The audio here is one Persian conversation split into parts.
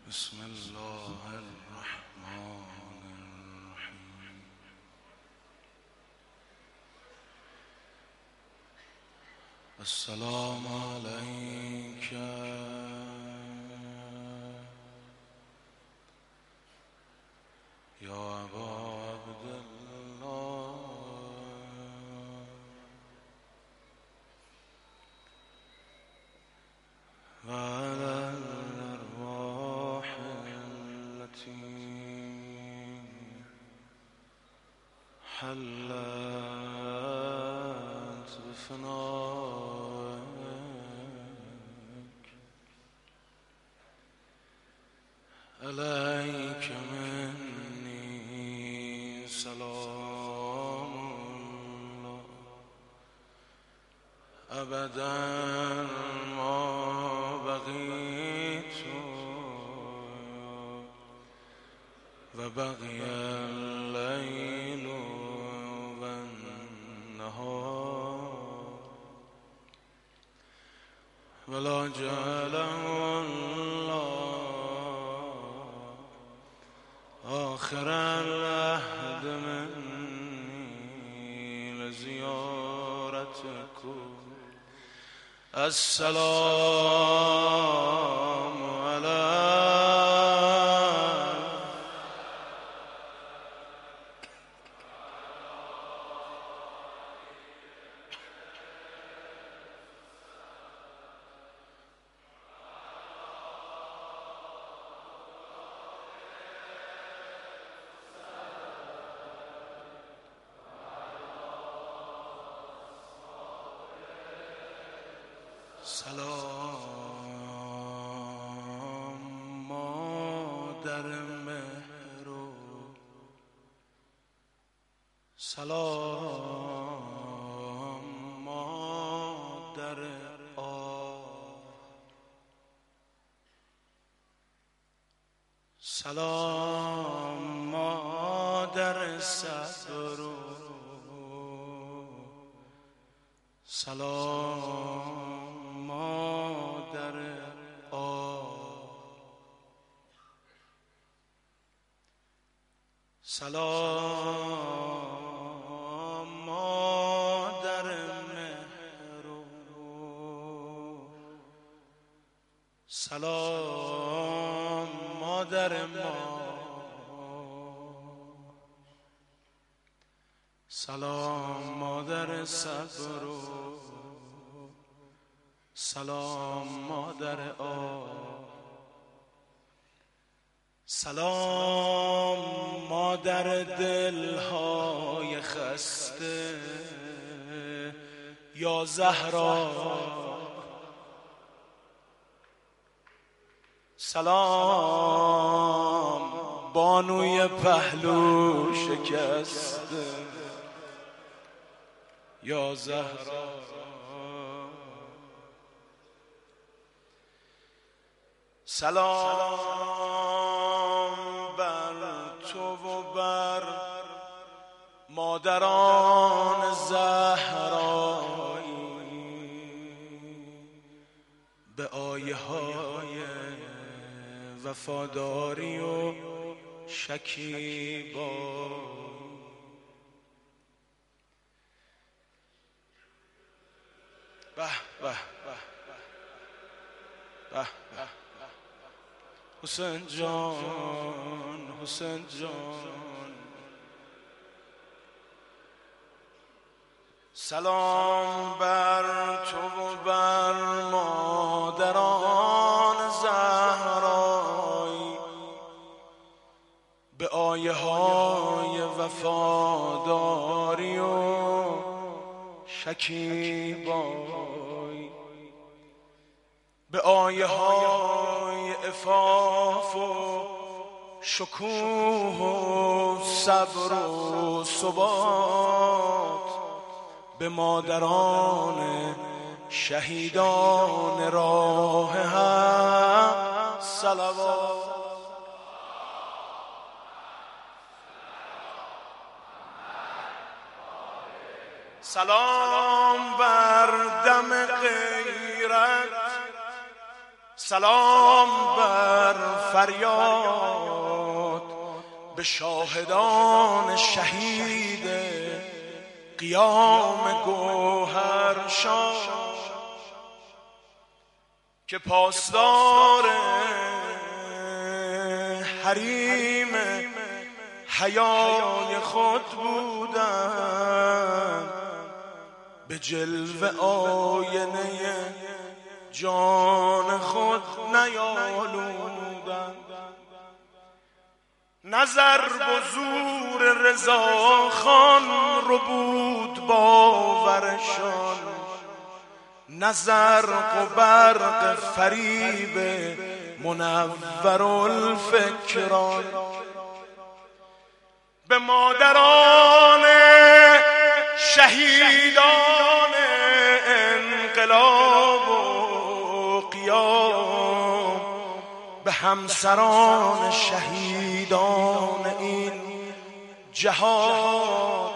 بسم الله الرحمن الرحیم. السلام علیک یا ابا عبدالله و علی الارواح التي حلت بفنائك عليك مني سلام الله أبدا ما بقيت وبقي الليل والنهار ولا جعله الله آخر العهد مني لزيارتكم. السلام عليكم سلام مادر مهر و سلام مادر آه، سلام مادر صبر و سلام مادر سلام مادر مهر و سلام مادر ما، سلام مادر صبر و سلام مادر سلام مادر دلهای خسته یا زهرا، سلام بانوی پهلو شکسته یا زهرا، سلام بر تو و بر مادران زهرایی به آیه های وفاداری و شکیبایی. به به به به حسین جان، حسین جان، سلام بر تو و بر مادران زهرایی به آیه های وفاداری و شکیبایی، به آیه های عفاف و شکوه و صبر و ثبات، به مادران شهیدان راه حق صلوات. سلام بر دم غیرت، سلام بر فریاد به شاهدان شهید قیام گوهرشان که پاسدار حریم حیای خود بودند، به جلوه آینه جان خود نیالودند. نظر و زور رضاخان رو بود باورشان، نظر و برق فریب منور الفکران. به مادران شهیدان انقلاب و قیام، به همسران شهیدان این جهاد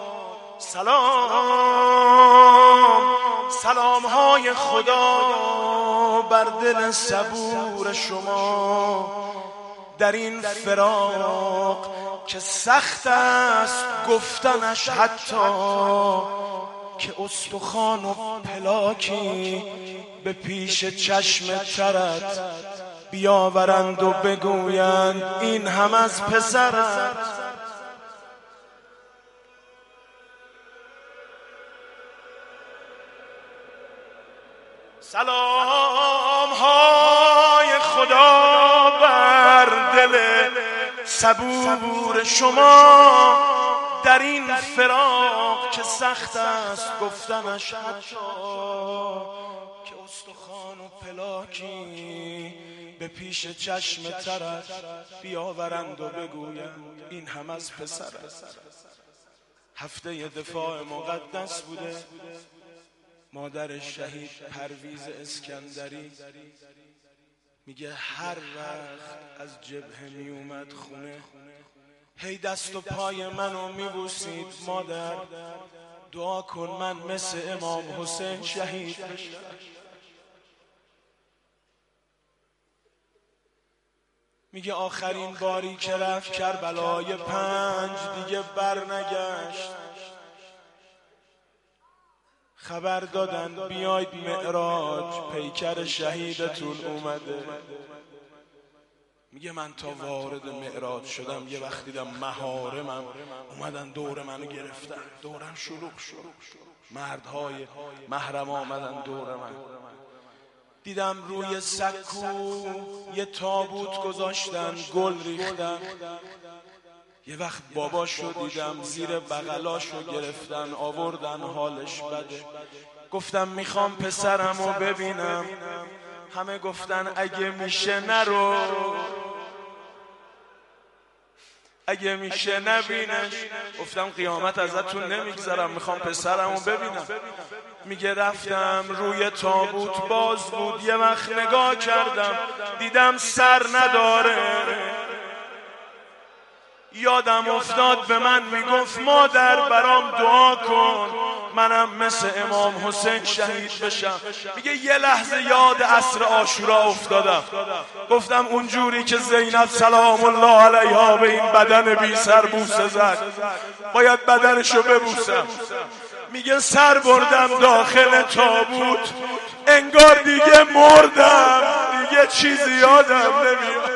سلام. سلام‌های خدا بر دل صبور شما در این فراق که سخت است گفتنش، حتی که استخوان و پلاکی به پیش چشم ترت بیاورند و بگویند این هم از پسرت. سلام های خدا بر دل صبور شما در این فراق که سخت است گفتنش، حتی که استخوان و پلاکی به پیش چشم ترت بیاورند و بگویند این هم از پسرت. هفته دفاع مقدس بوده. مادر شهید پرویز اسکندری میگه هر وقت از جبهه می اومد خونه هی دست و پای منو میبوسید، مادر دعا کن من مثل امام حسین شهید بشم. میگه آخرین باری که رفت کربلای 5 دیگه بر نگشت. خبر دادن بیاید معراج، پیکر شهیدتون اومده. میگه من تا وارد معراج شدم یه وقت دیدم محارمم اومدن دور منو گرفتن، دورم شلوغ شد، مردهای محرم آمدن دور من. دیدم روی سکو یه تابوت گذاشتن، گل ریختن. یه وقت باباشو دیدم زیر بغلاشو گرفتن آوردن، حالش بده. گفتم میخوام پسرمو ببینم. همه گفتن اگه میشه نرو، اگه میشه نبینش. گفتم قیامت ازتون نمیگذرم، میخوام پسرمو ببینم. میگه رفتم روی تابوت باز بود، یه وقت نگاه کردم دیدم سر نداره. یادم افتاد به من میگفت مادر برام دعا کن منم مثل امام حسین شهید بشم. میگه یه لحظه یاد عصر عاشورا افتادم. گفتم اونجوری که زینب سلام الله علیها به این بدن بی سر بوسه زد، باید بدنشو ببوسم. میگه سر بردم داخل تابوت، انگار دیگه مردم، دیگه چیزی یادم نمیاد.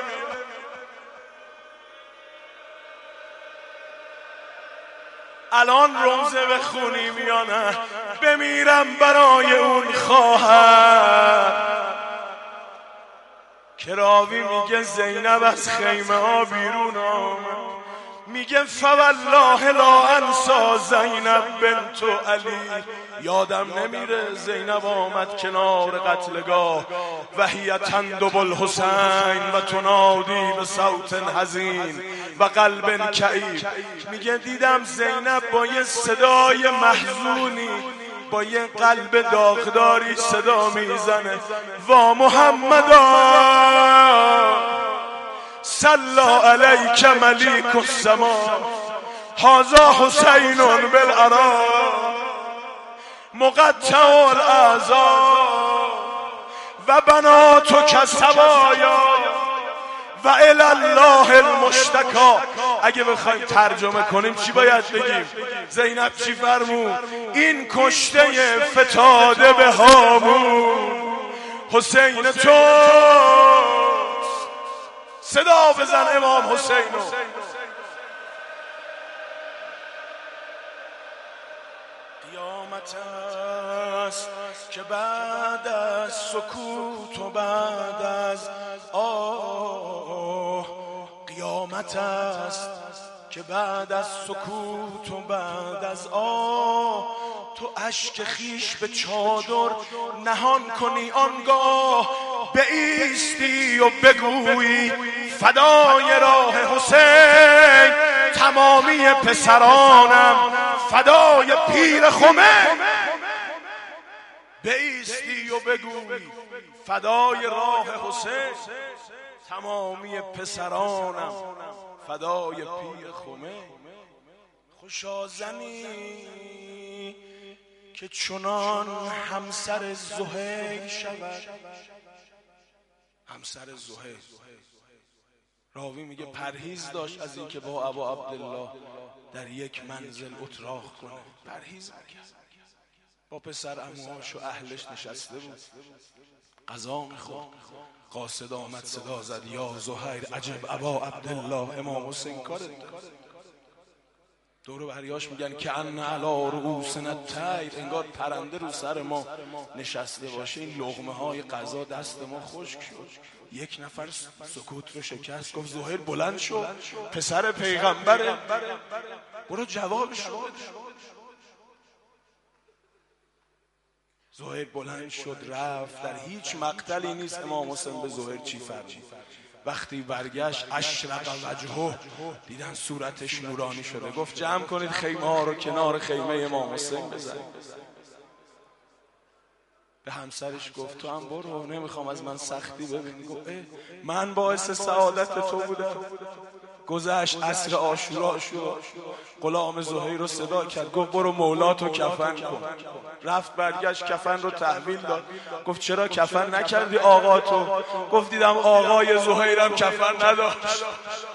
الان روزه بخونیم یا نه؟ بمیرم برای اون خواهر. که راوی میگه زینب از خیمه ها بیرون آمد، میگه فوالله لا انسا زینب بنت علی. یادم نمیره زینب آمد کنار قتلگاه و هی تندب الحسین و تنادی به صوت حزین و قلب کئیب. میگه دیدم زینب با یه صدای محزونی با یه قلب داغداری صدا میزنه، وا محمدا صلی علیک ملیک السما هذا حسین بالعراق مقطع الاعضاء و بناتک سوایا و الی الله المشتکا. اگه بخوایم ترجمه کنیم چی باید بگیم؟ زینب چی فرمود؟ این کشته فتاده به هامون حسین تو. صدا بزن امام حسینو. قیامت است که بعد از سکوت و بعد از قیامت است که بعد از سکوت و بعد از تو اشک خیش به چادر نهان کنی، آنگاه بایستی و بگویی فدای راه حسین تمامی پسرانم، فدای پیر خمین. بایستی و بگویی فدای راه حسین تمامی پسرانم، فدای پیر خمین. خوشا زنی که چنان همسر زهیر شود. همسر زهیر، راوی میگه پرهیز داشت از اینکه با ابا عبدالله در یک منزل اتراق کنه، پرهیز میکرد. با پسر عموهاش و اهلش نشسته بود، غذا میخورد. قاصد آمد صدا زد یا زهیر عجب ابا عبدالله، امام حسین کارت داد. دورو بریاش میگن که ان علی رؤوسنا الطیر، انگار پرنده رو سر ما نشسته باشه. این لقمه های غذا دست ما خشک شد. یک نفر سکوت رو شکست، گفت زهیر بلند شو، پسر پیغمبره، برو جوابش رو بده. زهیر بلند شد رفت. در هیچ مقتلی نیست امام حسین به زهیر چی فرمود. وقتی برگشت اشرق وجهه، دیدن صورتش نورانی شده. گفت جمع کنید خیمه ها رو کنار خیمه امام حسین بزنید. به همسرش گفت تو هم برو، نمیخوام از من سختی ببینی. گفت من باعث سعادت تو بودم. گذشت عصر عاشورا شد، غلام زهیر رو صدا کرد، گفت برو مولاتو کفن کن. رفت برگشت کفن رو تحویل داد. گفت چرا کفن نکردی آقا تو؟ گفت دیدم آقای زهیرم کفن نداشت.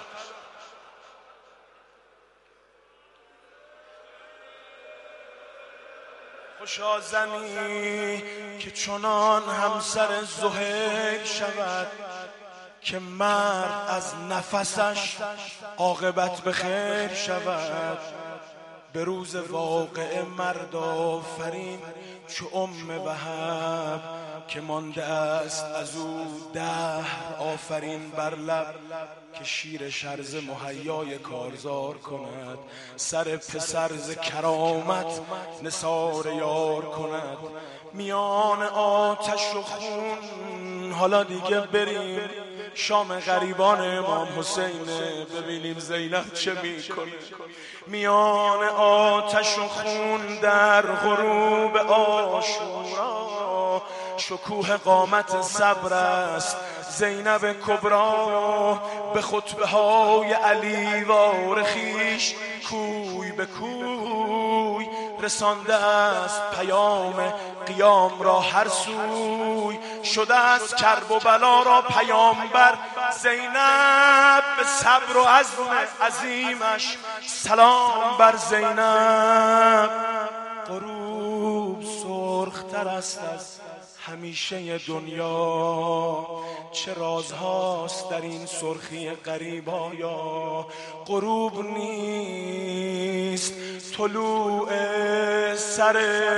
خوشا زنی که چنان همسر زهیر شود که مرد از نفسش عاقبت به خیر شود. به روز واقعه مرد آفرین چو وهب، که مانده است از او دهر آفرین بر لب. که شیر شرز مهیای کارزار کند، سر پسر ز کرامت نثار یار کند. میان آتش و خون حالا دیگه بریم شام غریبان امام حسین ببینیم زینب چه میکنه. میان آتش و خون در غروب عاشورا، شکوه قامت صبر است زینب کبرا. به خطبه های علی وار خویش کوی به کوی، رسانده است پیام قیام را هر سوی. شده است کرب و بلا را پیامبر زینب، به صبر و عزم عظیمش سلام بر زینب. غروب سرختر است از همیشه دنیا، چه رازهاست در این سرخی غریبایا. غروب نیست طلوع سر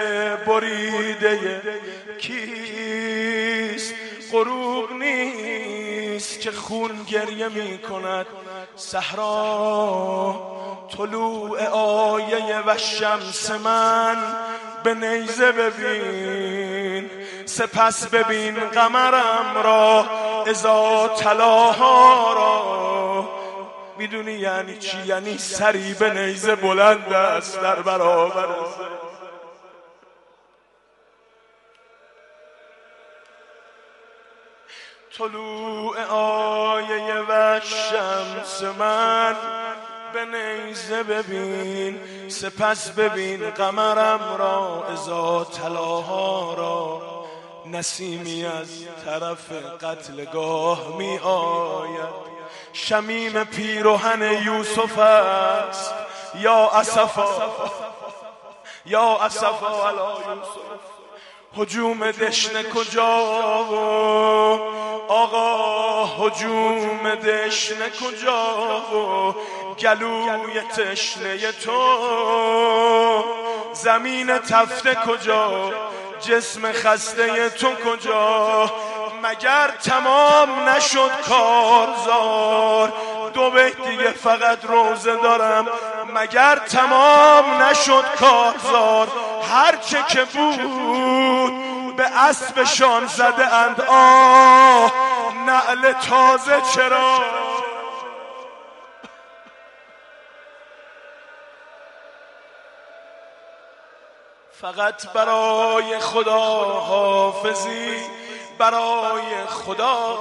بریده کیست. غروب نیست که خون گریه می کند صحرا. طلوع آیه و شمس من به نیزه ببین، سپس ببین قمرم را اذا تلاها را. میدونی یعنی چی؟ یعنی سری به نیزه بلند است در برابر طلوع آیه و شمس من به نیزه ببین، سپس ببین قمرم را اذا تلاها را. نسیمی از طرف قتلگاه می آید، شمیم پیرهن یوسف است. یا اسفا یا اسفا علی یوسف. هجوم دشنه کجا آقا، هجوم دشنه کجا گلوی تشنه تو، زمین تفته کجا، جسم خسته تو کجا. مگر تمام نشد کارزار، دو بیت دیگه فقط روزه دارم. مگر تمام نشد کارزار، هرچه که بود به اسبشان زده اند. آه نعل تازه چرا؟ فقط برای خدا حافظی، برای خدا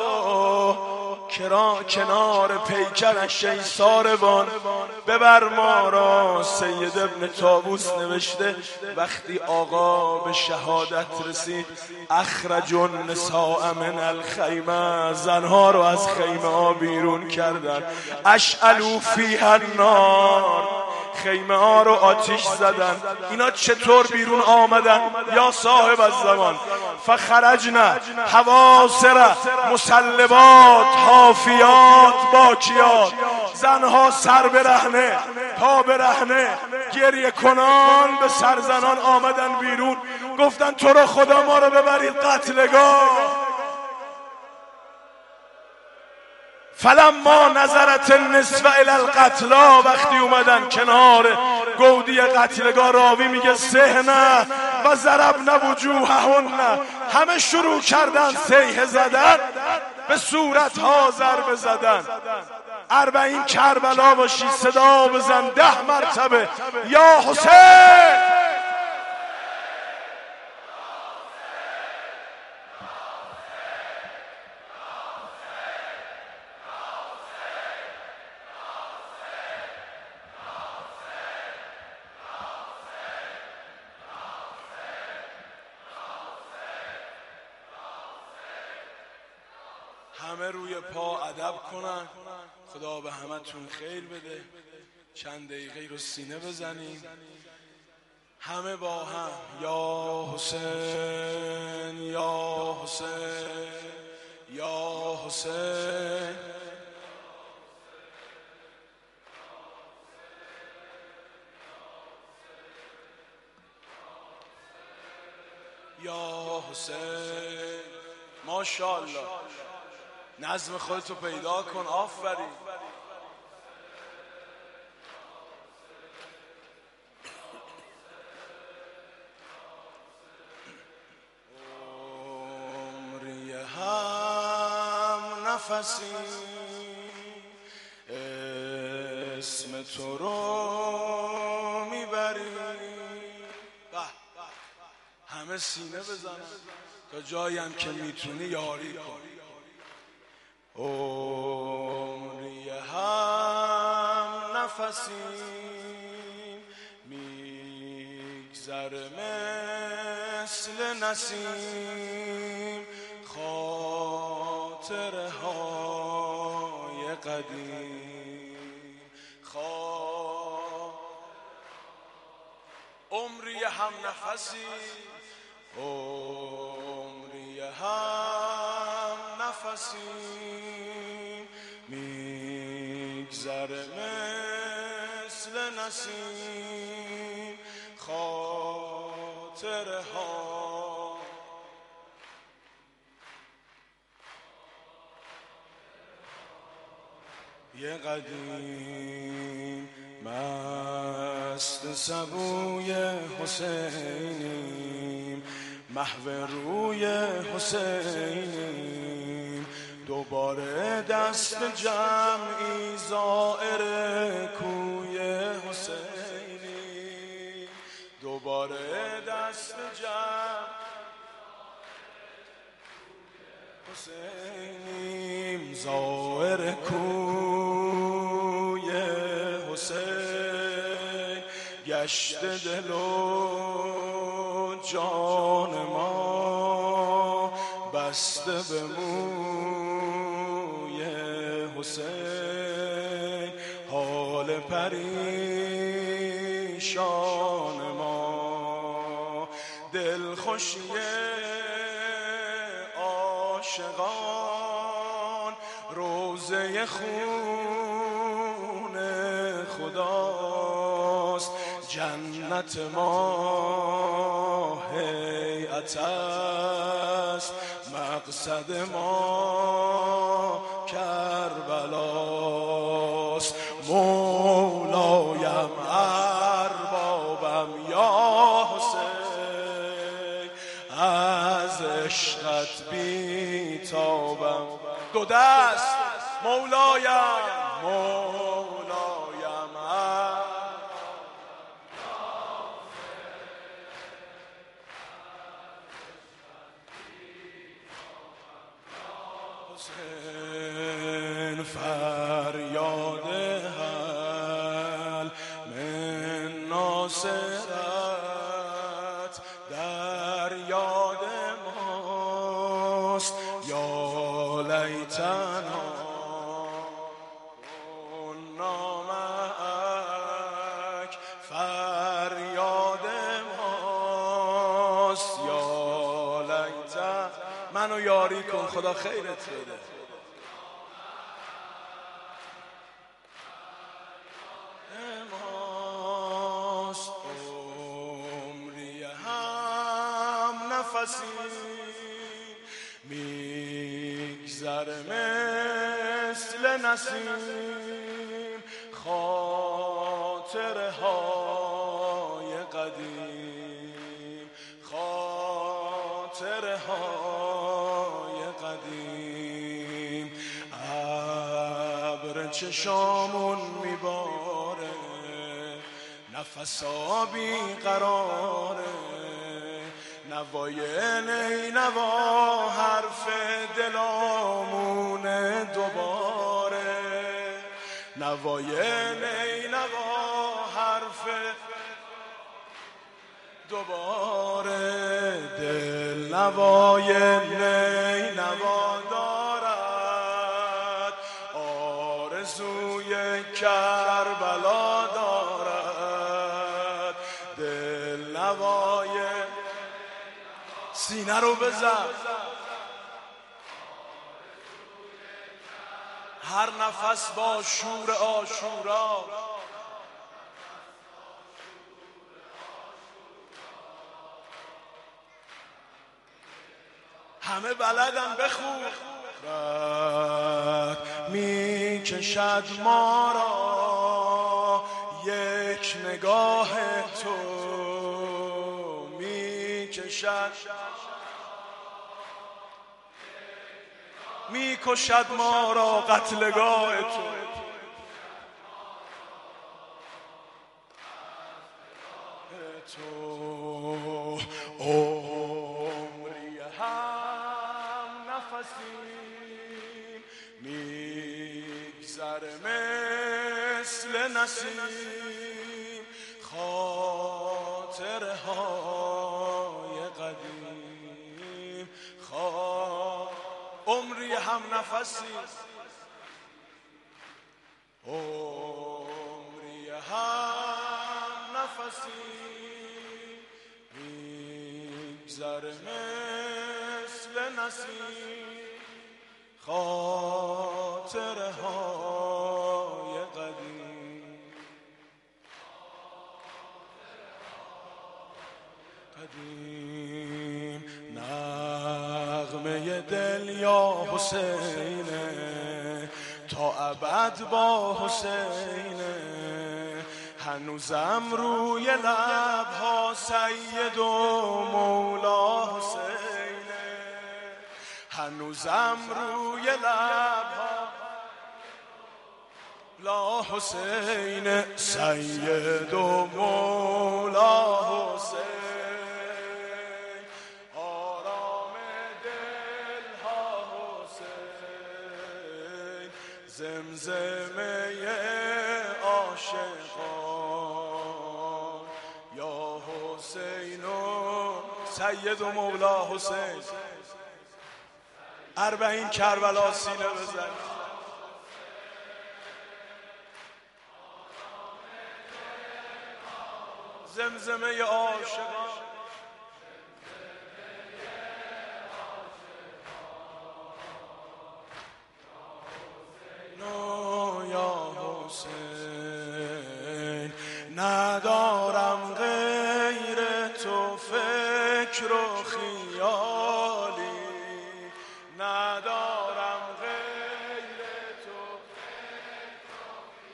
کنار پیکرش ای ساربان ببر ما را. سید ابن طاووس نوشته وقتی آقا به شهادت رسید، اخرج النساء من الخیمه، زنها رو از خیمه ها بیرون کردن. اشعلوا فیها النار، خیمه ها رو آتیش زدن. اینا چطور بیرون آمدن یا صاحب الزمان؟ فخرجنا حواسر مسلبات حافیات باکیات، زنها سر برهنه پا برهنه گریه کنان به سرزنان آمدن بیرون. گفتن تو رو خدا ما رو ببرید قتلگاه. فلما نظرت النسوة الی القتلا، وقتی اومدن کنار گودی قتلگاه، راوی میگه سهنه و ضربن وجوههن، همه شروع کردن سیحه زدن، به صورتها ضربه زدن. 40 کربلا باشی صدا بزن 10 مرتبه یا حسین. همه روی پا ادب کنن. خدا به همتون خیر بده. چند دقیقه رو سینه بزنیم همه با هم. یا حسین یا حسین یا حسین. یا حسین. ماشاءالله، نظم خودتو پیدا کن. آفرین. عمری هم نفسی اسم تو رو میبری. همه سینه بزنن تا جایی هم که میتونی یاری کن. عمری هم نفسیم میگذره مثل نسیم، خاطره های قدیم. عمری هم نفسیم، عمری هم نفسیم میگذره مثل نسیم، خاطره ها. یه قدیم مست سبوی حسینیم، محو روی حسینیم. دوباره دست جمعی زائر کوی حسینیم، دوباره دست جمع حسینیم، زائر کوی حسین. گشت دل و جان ما بسته به موی حسین. حسین حال پریشان ما دلخوشی عاشقان روزه خون خداست جنت ما هیئت است مقصد ما کربلاست مولایم اربابم یا حسین از عشقت بیتابم دو دست مولایم حسین فریاد حل من ناصرت در یاد ماست یا لیتنا کنا معک فریاد ماست یا لیتنا منو یاری کن خدا خیرت بده ماست عمری هم نفسی میگذره مثل نسیم خاطره های قدیم خاطره های قدیم ابر چشامون میباره نفسا بیقراره نوای نینوا حرف دلامونه دوباره نوای نینوا حرف دوباره دل نوای نینوا دارد آرزوی کربلا دارد دل نوای سینه رو بزن هر نفس با شور عاشورا همه بلدن بخون میکشد ما را یک نگاه تو میکشد میکشد ما را قتلگاه تو عمری هم نفسیم میگذره مثل نسیم خاطره های قدیم عمری هم نفسی عمری هم نفسی میگذره مثل نسیم خاطره های قدیم نغمه دل یا حسینه تا ابد با حسینه هنوزم روی لبها سید و مولا حسینه هنوزم روی لبها لا حسین سید و مولا حسین آرام دلها حسین زمزمه عاشقان یا حسین و سید و مولا حسین 40 کربلا سینه بزن زمزمه عاشقان یا حسین ندارم غیر تو فکر و خیالی ندارم غیر تو فکر و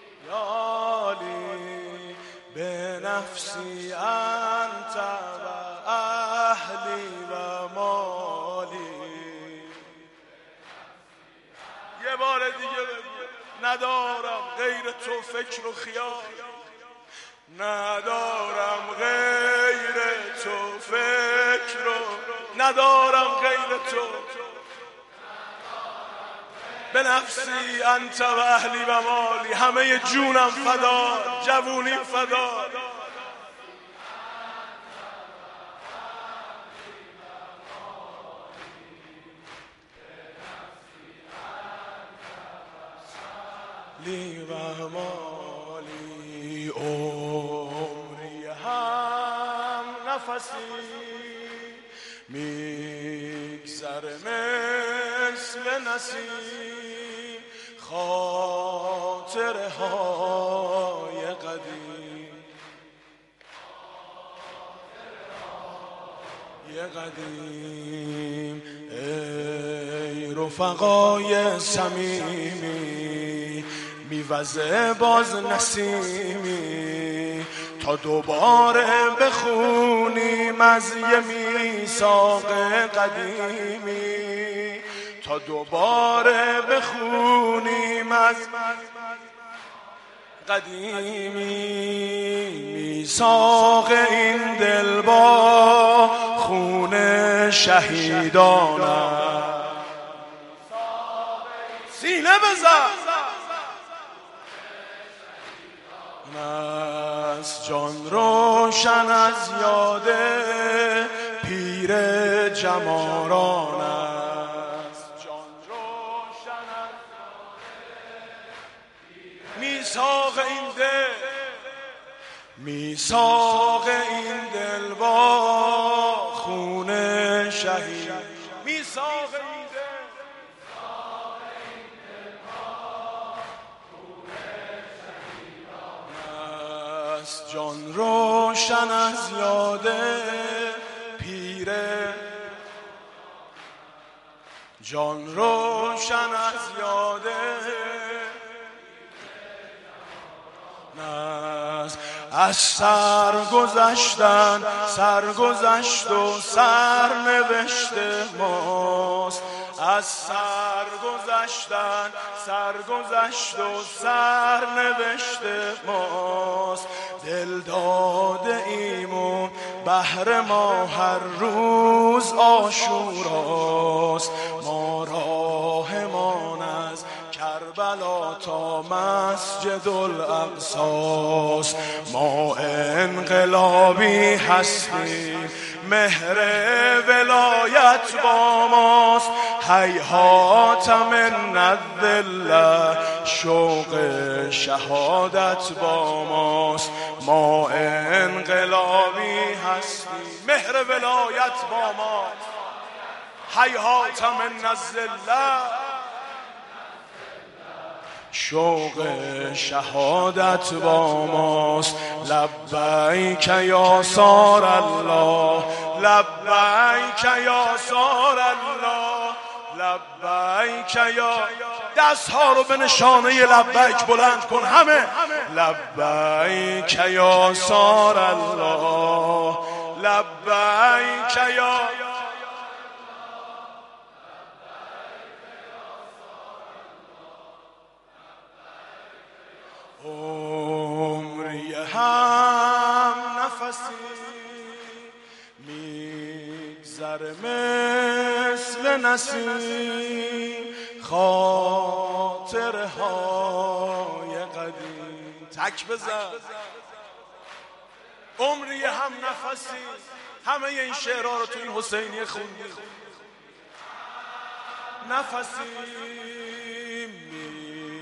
خیالی به نفسی انت و اهلی و مالی. یه بار دیگه بگو ندارم غیر تو فکر و خیال ندارم غیر تو فکر و ندارم غیر تو به نفسی انت و اهلی و مالی همه جونم فدا جوونیم فدا لی و مالی عمری هم نفسی میگذره مثل نسیم خاطره های قدیم قدیم ای رفقای صمیمی میوزه باز نسیمی تا دوباره بخونیم از یه میثاق قدیمی تا دوباره بخونیم از قدیمی میثاق این دل با خون شهیدانم سینه بزن از جان روشن از یاد پیر جماران است جان روشن از میثاق این دل میثاق این دل با خون شهید میثاق این دل است جان روشن از یاد پیر جان روشن از یاد از سرگذشت و سرنوشت ماست از سرگذشت و سرنوشت ماست دل داده ایمون بهر ما هر روز عاشوراست ما راهمان از کربلا تا مسجد الاقصاست ما انقلابی هستیم مهر ولایت با ماست هیهات من الذل شوق شهادت با ماست ما انقلابی هستیم مهر ولایت با ماست هیهات من الذل شوق شهادت با ماست لبیک یا سار الله لبیک یا سار الله لبیک یا دستها رو به نشانه لبیک بلند کن همه لبیک یا سار الله لبیک یا عمری هم نفسی میگذره مثل نسیم خاطره های قدیم تک بزن عمری هم نفسی همه این شعرها رو تو این حسینی خوندی نفسی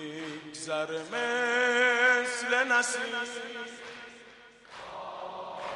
میگذره مثل نسیم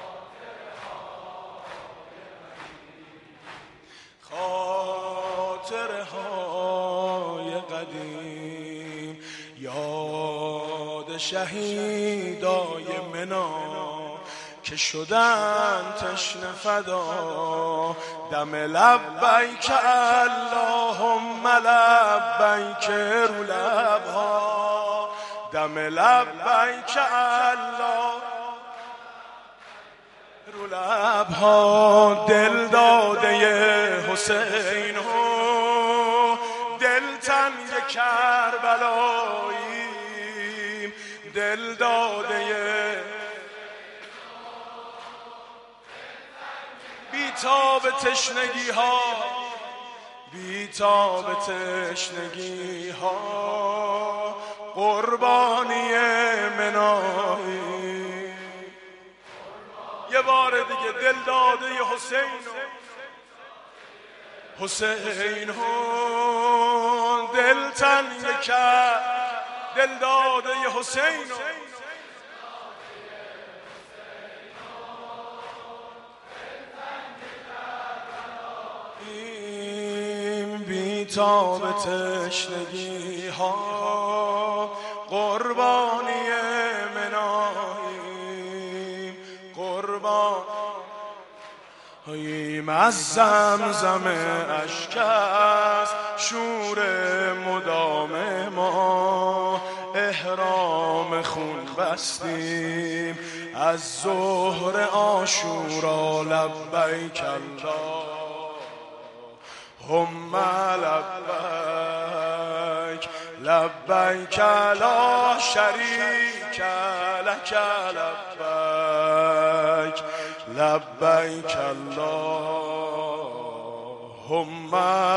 خاطرهای قدیم، یاد شهیدای منا که شدن تشنه فدا، دم لبیک اللهم لبیک رو لبها، دم لبیک الله رو لبها. دل داده حسین و دل تنگ کربلاییم، دل داده بیتاب تشنگی ها، بیتاب تشنگی ها، قربانی منایی. یه بار دیگه دل داده حسین و حسین و دل تنگ کرد، دل داده حسین و بیتاب تشنگی ها، قربانی مناییم، قربانیم. از زمزم اشک است شور مدام ما، احرام خون بستیم از ظهر عاشورا. لبیک اللهم لبیک، لبیک لا شریک لک لبیک، لبیک اللهم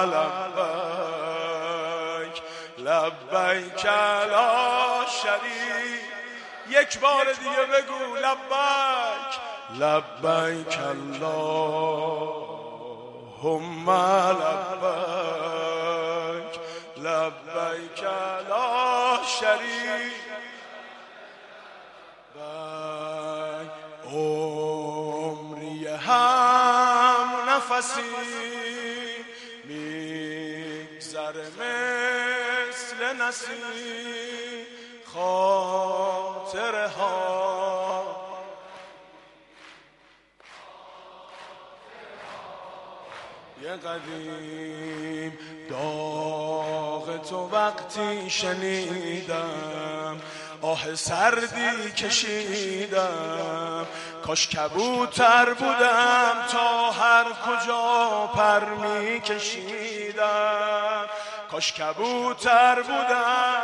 لبیک، لبیک لا شریک. یک بار دیگه بگو لبیک، لبیک اللهم لبیک، لبیک لا شریک لک. عمری هم نفسی میگذره مثل نسیم، خاطره ها یه قدیم. داغ تو وقتی شنیدم آه سردی کشیدم، کاش کبوتر بودم تا هر کجا پر می کشیدم، کاش کبوتر بودم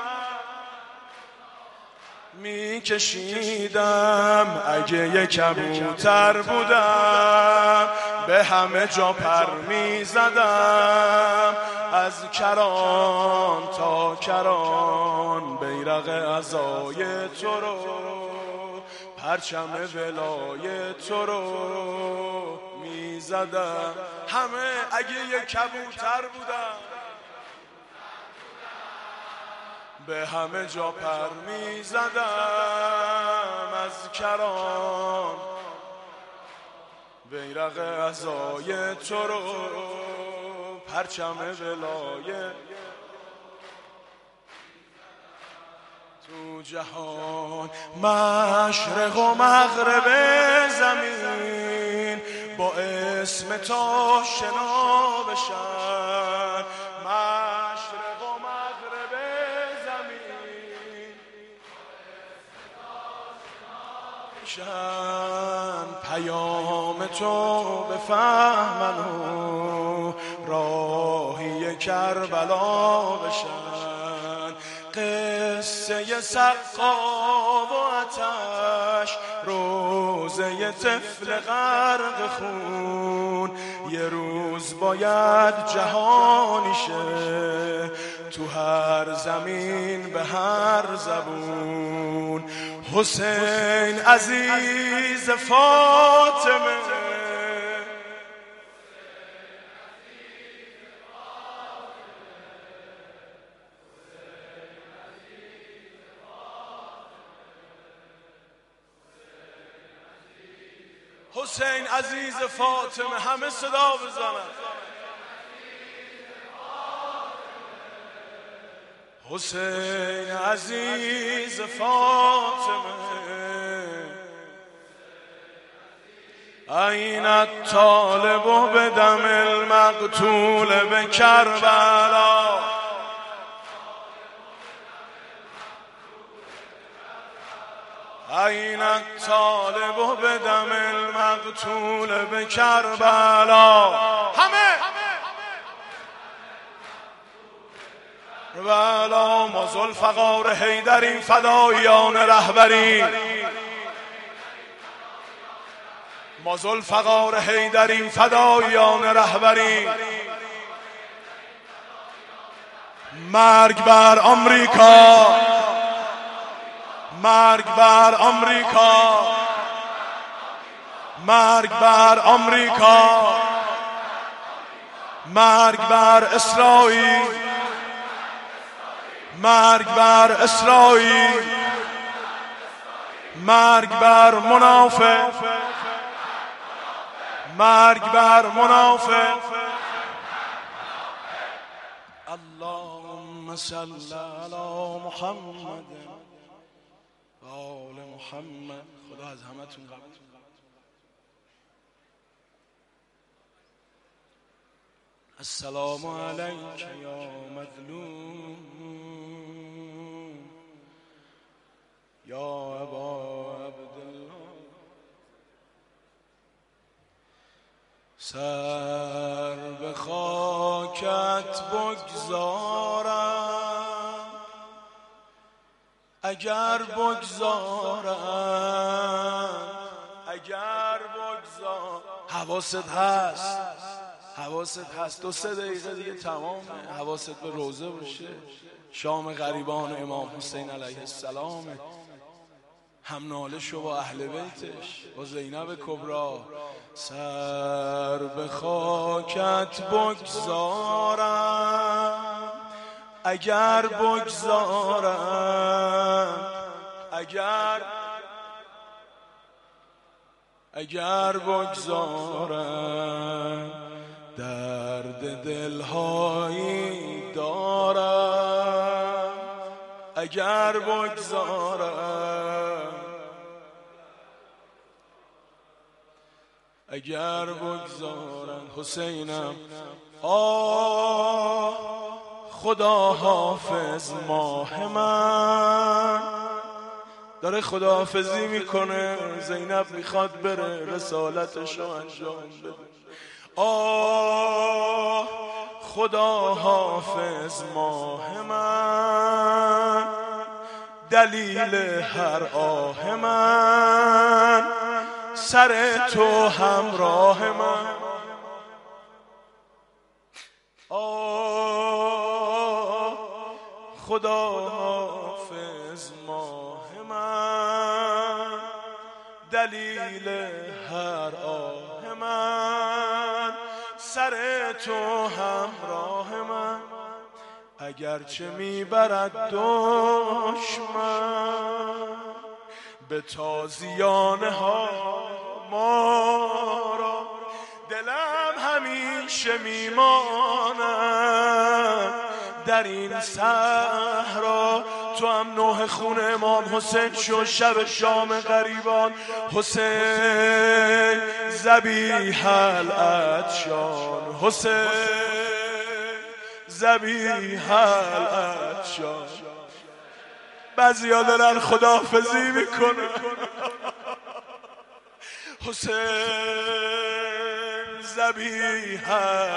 می کشیدم. اگه یک کبوتر بودم به همه جا پر می زدم، از کران تا کران بیرق عزای تو رو، پرچم ولای تو رو می زدم. همه اگه یک کبوتر بودم به همه جا پر می زدم، از کران بیرق عزای تو رو، پرچم ولایت تو جهان. مشرق و مغرب زمین با اسم تو آشنا بشن، مشرق و مغرب زمین شن، پیام تو بفهمن و راهی کربلا بشن. قصه سقا و آتش، روزه طفل غرق خون، یه روز باید جهانی شه تو هر زمین به هر زبون. حسین عزیز فاطمه، حسین عزیز فاطمه، همه صدا بزنن. حسین عزیز فاطمه این الطالب بدم المقتول بکربلا این الطالب بدم المقتول بکربلا همه بلا ما ذوالفقار حیدریم فدایان رهبری ما ذوالفقار حیدریم فدایان رهبری مرگ بر آمریکا مرگ بر آمریکا مرگ بر آمریکا مرگ بر اسرائیل مرگ بر اسرائیل مرگ بر منافق مرگ بر منافق اللهم صل علی محمد آل محمد. خدا از همتون قبول. السلام علیک یا مظلوم یا ابا عبدالله. سر به خاکت بگذارم اگر بگذارم حواست هست حواست هست 2-3 دقیقه دیگه تمامه. حواست به روزه باشه. شام غریبان امام حسین علیه السلام. هم ناله شو با اهل بیتش با زینب کبرا. سر به خاکت بگذارم اگر بگذارم اگر بگذارم درد دلهایی دارم اگر بگذارم حسینم خدا حافظ ماه من داره خداحافظی میکنه. زینب میخواد بره رسالتش رو انجام بده. خدا حافظ ماه من دلیل هر آه من سر تو همراه من. خدا حافظ ماه من دلیل هر آه من سر تو همراه من. اگرچه میبرد دشمن به تازیانه ها ما را دلم همیشه میماند در این صحرا. تو هم نوح خون امام حسین شو شب شام غریبان. حسین ذبیح العطشان حسین ذبیح العطشان. بعضیا دارن خداحافظی میکنن. حسین ذبیح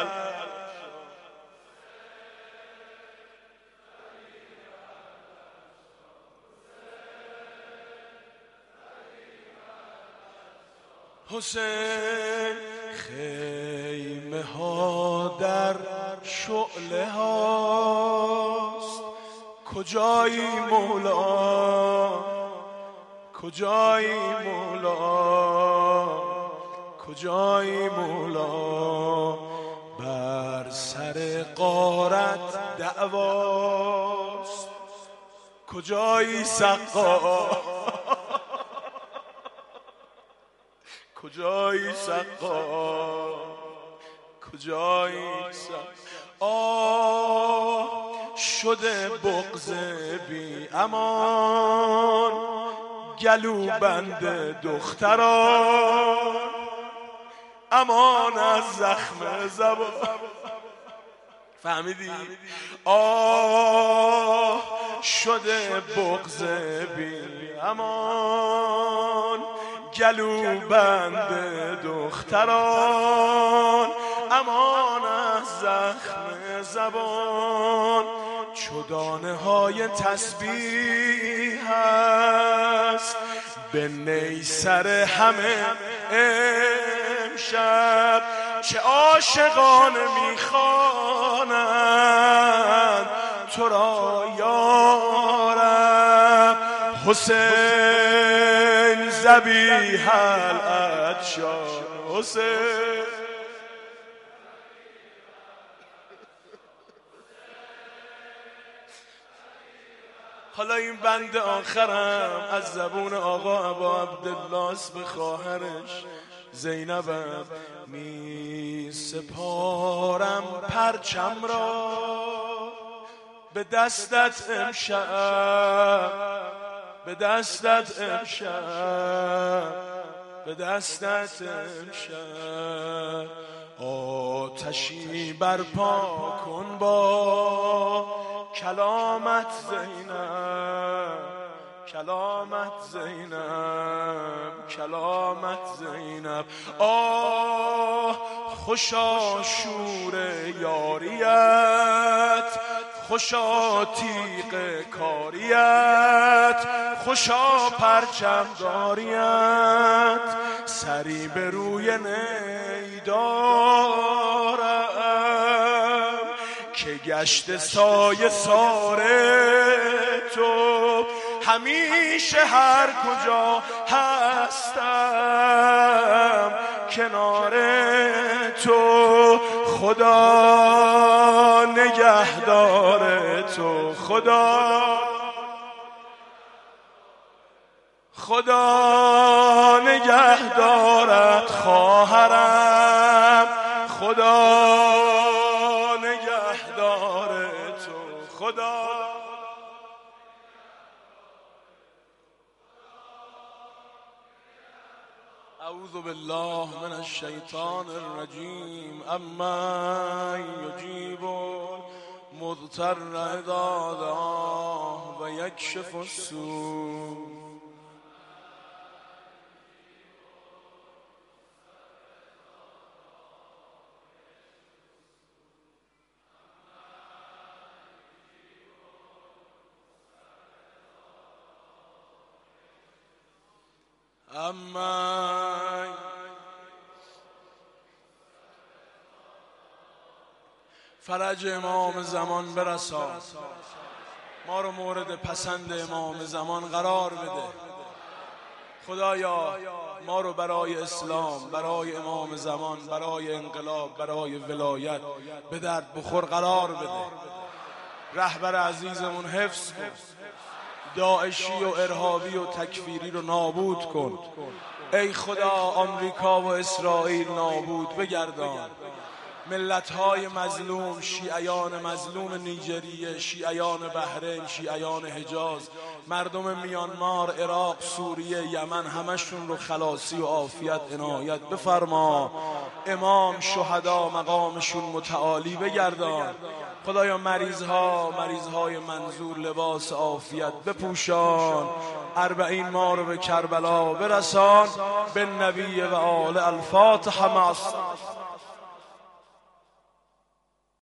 حسین. خیمه ها در شعله هاست کجایی مولا کجایی مولا کجایی مولا. بر سر غارت دعواست کجایی سقا کجایی سقا کجایی سقا. شده بغض بی امان، گلو بند دختران، امان از زخم زبان. فهمیدی؟ آه شده بغض بی امان، گلو بند دختران، امان از زخم زبان. چو دانه های تسبیح است به نیسر همه امشب، چه عاشقان میخوانند تو را یارب. حسین ذبیح العطشان، حسین. حالا این بند آخرم از زبون آقا ابا عبدالله به خواهرش زینبم. می سپارم پرچم را به دستت امشب، به دستت امشب، به دستت امشب. آتشی برپا کن با کلامت زینب، کلامت زینب، کلامت زینب. آه خوشا شور یاریت، خوشا تیغ کاریت، خوشا پرچم داریت. سری به روی نی دارم که گشت سایه سار تو، همیشه هر کجا هستم کنار تو. خدا نگهدار تو، خدا نگهدارت خواهرم، خدا نگهدار تو، خدا. اعوذ بالله من الشیطان الرجیم. اما یجیب المضطر اذا دعاه و یکشف السوء. اما فرج امام زمان برسان، ما رو مورد پسند امام زمان قرار بده. خدایا ما رو برای اسلام، برای امام زمان، برای انقلاب، برای ولایت به درد بخور قرار بده. رهبر عزیزمون حفظ کن، داعشی و ارهابی و تکفیری رو نابود کن. ای خدا آمریکا و اسرائیل نابود بگردان. ملت‌های مظلوم، شیعیان مظلوم نیجریه، شیعیان بحرین، شیعیان حجاز، مردم میانمار، عراق، سوریه، یمن، همشون رو خلاصی و عافیت عنایت بفرما. امام شهدا مقامشون متعالی بگردان. خدایا مریضهای منظور لباس عافیت بپوشان. 40 ما رو به کربلا برسان. به نبی و آل. الفاتحه مع